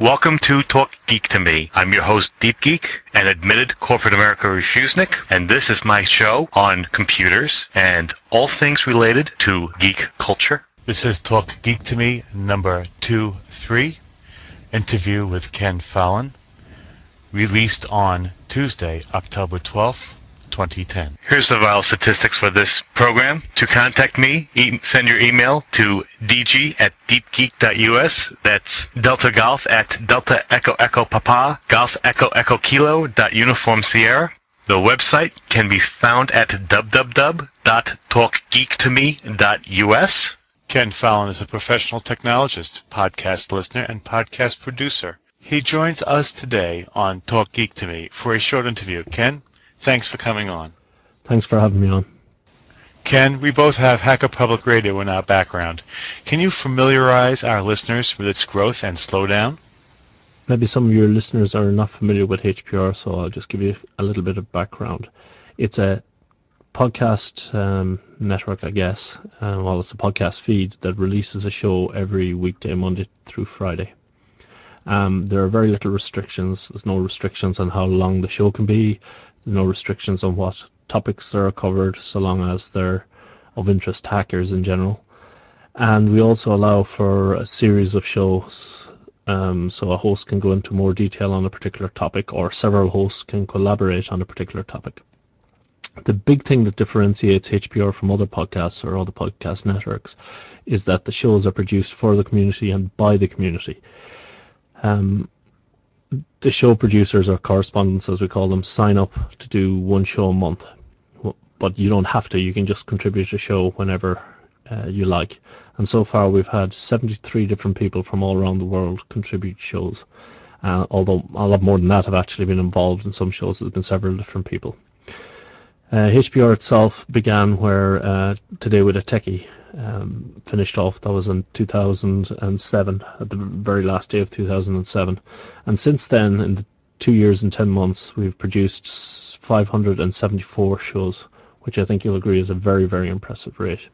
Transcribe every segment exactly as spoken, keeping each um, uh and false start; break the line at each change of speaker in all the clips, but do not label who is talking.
Welcome to Talk Geek to Me. I'm your host, Deep Geek, an admitted corporate America refusnik, and this is my show on computers and all things related to geek culture.
This is Talk Geek to Me number two three, interview with Ken Fallon, released on Tuesday, October twelfth, twenty ten.
Here's the vital statistics for this program. To contact me, e- send your email to dg at deepgeek.us. That's Delta Golf at Delta Echo Echo Papa, Golf Echo Echo Kilo dot Uniform Sierra. The website can be found at w w w dot talk geek to me dot u s.
Ken Fallon is a professional technologist, podcast listener, and podcast producer. He joins us today on Talk Geek to Me for a short interview. Ken, thanks for coming on.
Thanks for having me on.
Ken, we both have Hacker Public Radio in our background. Can you familiarize our listeners with its growth and slowdown?
Maybe some of your listeners are not familiar with H P R, so I'll just give you a little bit of background. It's a podcast um, network, I guess. Uh, well, it's a podcast feed that releases a show every weekday, Monday through Friday. Um, there are very little restrictions. There's no restrictions on how long the show can be. There's no restrictions on what topics are covered, so long as they're of interest to hackers in general. And we also allow for a series of shows, um, so a host can go into more detail on a particular topic, or several hosts can collaborate on a particular topic. The big thing that differentiates H P R from other podcasts or other podcast networks is that the shows are produced for the community and by the community. Um, the show producers, or correspondents as we call them, sign up to do one show a month. But you don't have to. You can just contribute a show whenever uh, you like. And so far we've had seventy-three different people from all around the world contribute shows. Uh, although a lot more than that have actually been involved in some shows. There's been several different people. Uh, H P R itself began where uh, Today with a Techie um, finished off. That was in two thousand seven, at the very last day of two thousand seven. And since then, in the two years and ten months, we've produced five hundred seventy-four shows, which I think you'll agree is a very, very impressive rate.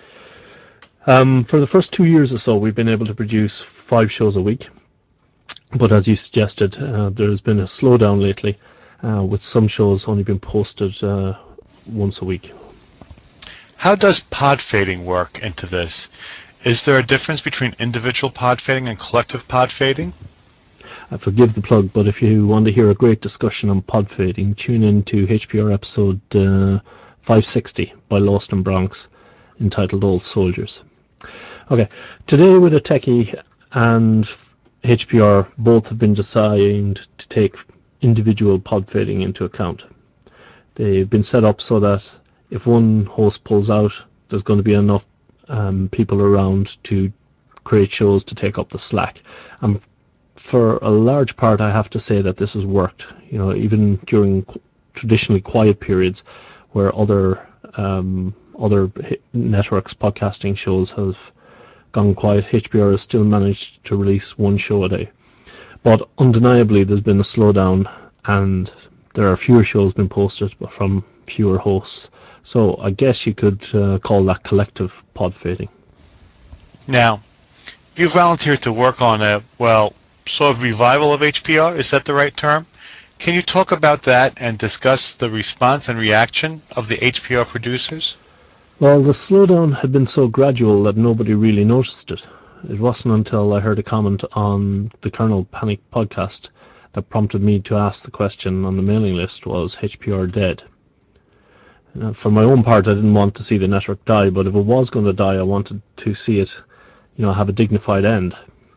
Um, for the first two years or so, we've been able to produce five shows a week. But as you suggested, uh, there's been a slowdown lately, uh, with some shows only being posted uh, once a week.
How does pod fading work into this? Is there a difference between individual pod fading and collective pod fading?
I forgive the plug, but if you want to hear a great discussion on pod fading, tune in to H P R episode uh, five sixty by Lost in Bronx, entitled Old Soldiers. Okay, Today with a Techie and H P R both have been designed to take individual pod fading into account. They've been set up so that if one host pulls out, there's going to be enough um, people around to create shows to take up the slack. And for a large part, I have to say that this has worked. You know, even during qu- traditionally quiet periods where other um, other networks, podcasting shows have gone quiet, H P R has still managed to release one show a day. But undeniably, there's been a slowdown, and there are fewer shows being posted, but from fewer hosts. So I guess you could uh, call that collective pod fading.
Now, you volunteered to work on a, well, sort of revival of H P R. Is that the right term? Can you talk about that and discuss the response and reaction of the H P R producers?
Well, the slowdown had been so gradual that nobody really noticed it. It wasn't until I heard a comment on the Kernel Panic podcast that prompted me to ask the question on the mailing list, was H P R dead? Uh, for my own part, I didn't want to see the network die, but if it was going to die, I wanted to see it, you know, have a dignified end.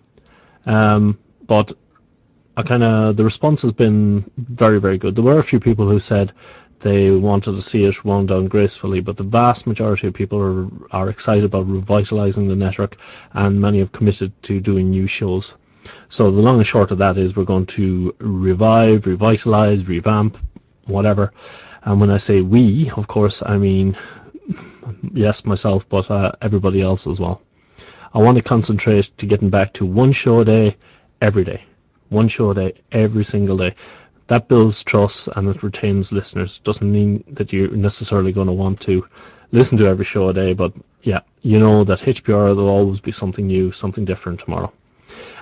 Um, but I kind of the response has been very, very good. There were a few people who said they wanted to see it wound down gracefully, but the vast majority of people are are excited about revitalizing the network, and many have committed to doing new shows. So the long and short of that is we're going to revive, revitalize, revamp, whatever. And when I say we, of course, I mean yes, myself, but uh, everybody else as well. I want to concentrate to getting back to one show a day, every day. One show a day, every single day. That builds trust and it retains listeners. Doesn't mean that you're necessarily going to want to listen to every show a day, but yeah, you know that H P R, there'll always be something new, something different tomorrow.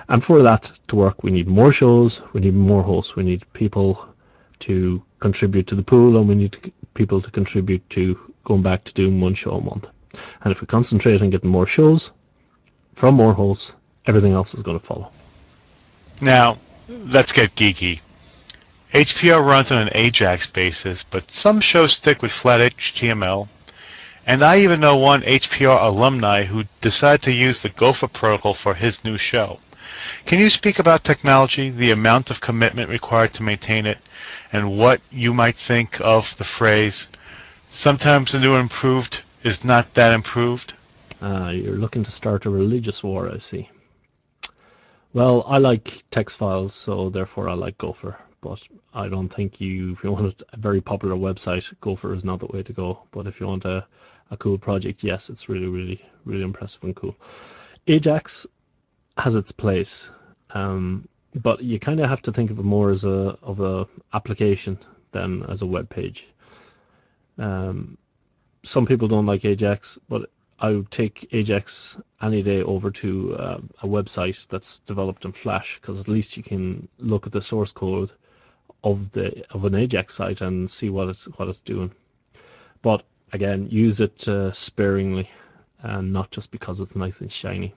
And for that to work, we need more shows, we need more hosts, we need people to contribute to the pool, and we need to, people to contribute to going back to doing one show a month. And if we concentrate on getting more shows from more hosts, everything else is going to follow.
Now, let's get geeky. H P R runs on an Ajax basis, but some shows stick with flat H T M L. And I even know one H P R alumni who decided to use the Gopher protocol for his new show. Can you speak about technology, the amount of commitment required to maintain it, and what you might think of the phrase, sometimes the new and improved is not that improved?
Uh, you're looking to start a religious war, I see. Well, I like text files, so therefore I like Gopher. But I don't think you, if you want a very popular website, Gopher is not the way to go. But if you want a, a cool project, yes, it's really, really, really impressive and cool. Ajax has its place, um, but you kind of have to think of it more as a of a application than as a web page. Um, some people don't like Ajax, but I would take Ajax any day over to uh, a website that's developed in Flash, because at least you can look at the source code of the of an Ajax site and see what it's what it's doing. But again, use it uh, sparingly, and not just because it's nice and shiny.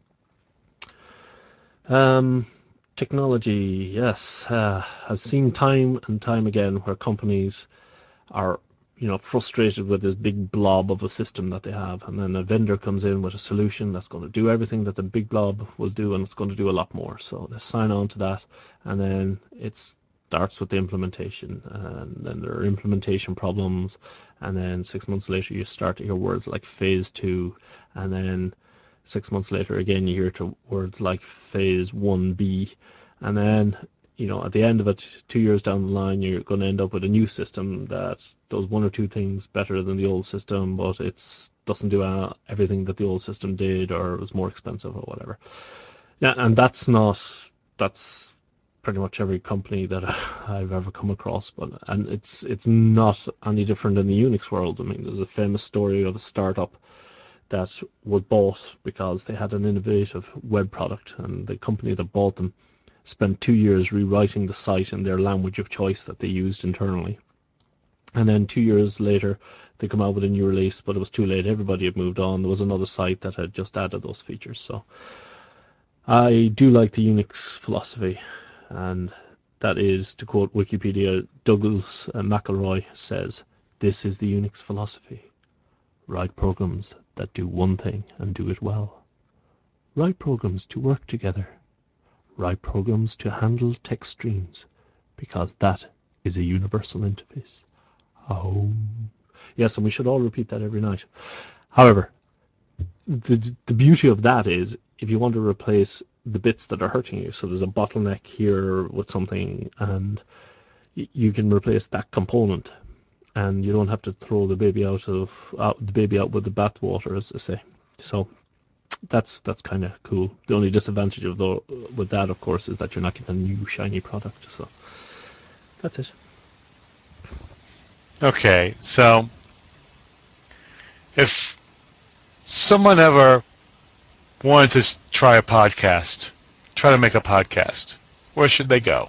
Um, technology, yes, uh, I've seen time and time again where companies are, you know, frustrated with this big blob of a system that they have, and then a vendor comes in with a solution that's going to do everything that the big blob will do, and it's going to do a lot more. So they sign on to that, and then it starts with the implementation, and then there are implementation problems, and then six months later you start to hear words like phase two, and then six months later again you hear to words like phase one B, and then, you know, at the end of it, two years down the line, you're going to end up with a new system that does one or two things better than the old system, but it doesn't do uh, everything that the old system did, or it was more expensive or whatever. Yeah, and that's not, that's pretty much every company that I've ever come across, but and it's it's not any different in the Unix world. I mean, there's a famous story of a startup that was bought because they had an innovative web product, and the company that bought them spent two years rewriting the site in their language of choice that they used internally. And then two years later, they come out with a new release, but it was too late. Everybody had moved on. There was another site that had just added those features. So I do like the Unix philosophy, and that is, to quote Wikipedia, Douglas uh, McElroy says, "This is the Unix philosophy. Write programs that do one thing and do it well. Write programs to work together. Write programs to handle text streams, because that is a universal interface." Oh. Yes, and we should all repeat that every night. However, the the beauty of that is, if you want to replace the bits that are hurting you, so there's a bottleneck here with something, and you can replace that component, and you don't have to throw the baby out of out, the baby out with the bathwater, as they say. So that's that's kind of cool. The only disadvantage of the with that, of course, is that you're not getting a new shiny product. So that's it.
Okay, so if someone ever wanted to try a podcast, try to make a podcast, where should they go?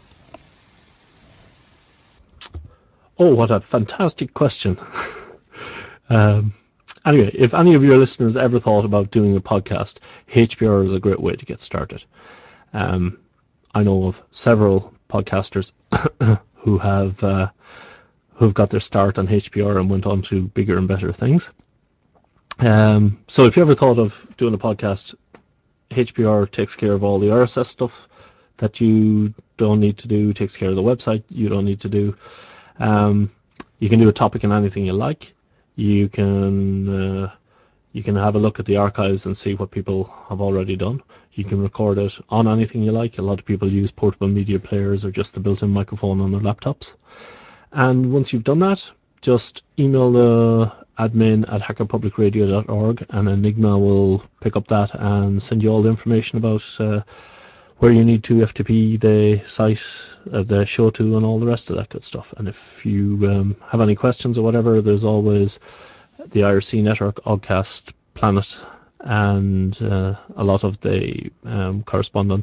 Oh, what a fantastic question. um, anyway, if any of your listeners ever thought about doing a podcast, H P R is a great way to get started. Um, I know of several podcasters who have uh, who've got their start on H P R and went on to bigger and better things. Um, so if you ever thought of doing a podcast, H P R takes care of all the R S S stuff that you don't need to do, takes care of the website you don't need to do. Um, you can do a topic in anything you like. You can uh, you can have a look at the archives and see what people have already done. You can record it on anything you like. A lot of people use portable media players or just the built-in microphone on their laptops. And once you've done that, just email the admin at hacker public radio dot org, and Enigma will pick up that and send you all the information about uh, where you need to F T P the site, uh, the show to, and all the rest of that good stuff. And if you um, have any questions or whatever, there's always the I R C network, Oddcast, Planet, and uh, a lot of the um, correspondence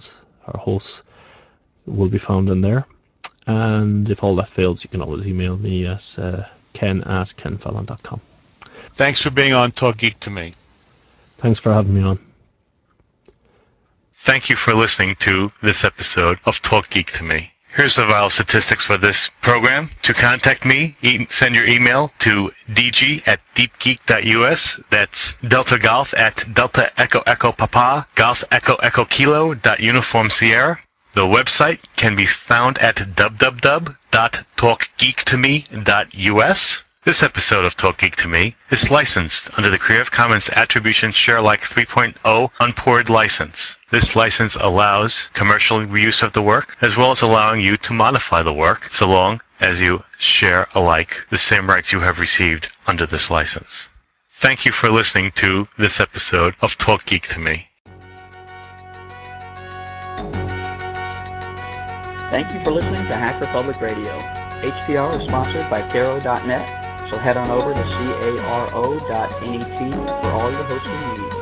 our hosts will be found in there. And if all that fails, you can always email me at uh, ken at kenfallon dot com.
Thanks for being on Talk Geek to Me.
Thanks for having me on.
Thank you for listening to this episode of Talk Geek to Me. Here's the vital statistics for this program. To contact me, e- send your email to dg at deepgeek.us. That's Delta Golf at Delta Echo Echo Papa, Golf Echo Echo Kilo dot Uniform Sierra. The website can be found at w w w dot talk geek to me dot u s. This episode of Talk Geek to Me is licensed under the Creative Commons Attribution Share Alike three point oh Unported license. This license allows commercial reuse of the work, as well as allowing you to modify the work, so long as you share alike the same rights you have received under this license. Thank you for listening to this episode of Talk Geek to Me.
Thank you for listening to Hacker Public Radio. H P R is sponsored by Caro dot net, so head on over to caro dot net for all your hosting needs.